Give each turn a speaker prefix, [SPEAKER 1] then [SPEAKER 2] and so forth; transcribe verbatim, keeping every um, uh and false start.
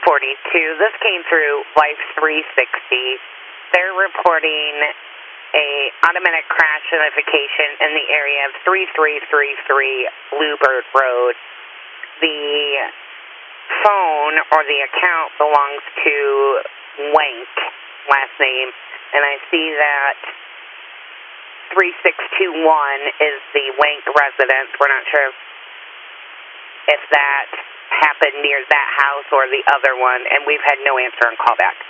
[SPEAKER 1] forty-two. This came through Life three sixty. They're reporting a automatic crash notification in the area of three three three three Bluebird Road. The phone or the account belongs to Wank, last name, and I see that three six two one is the Wank residence. We're not sure if, if that happened near that house or the other one, and we've had no answer on callback.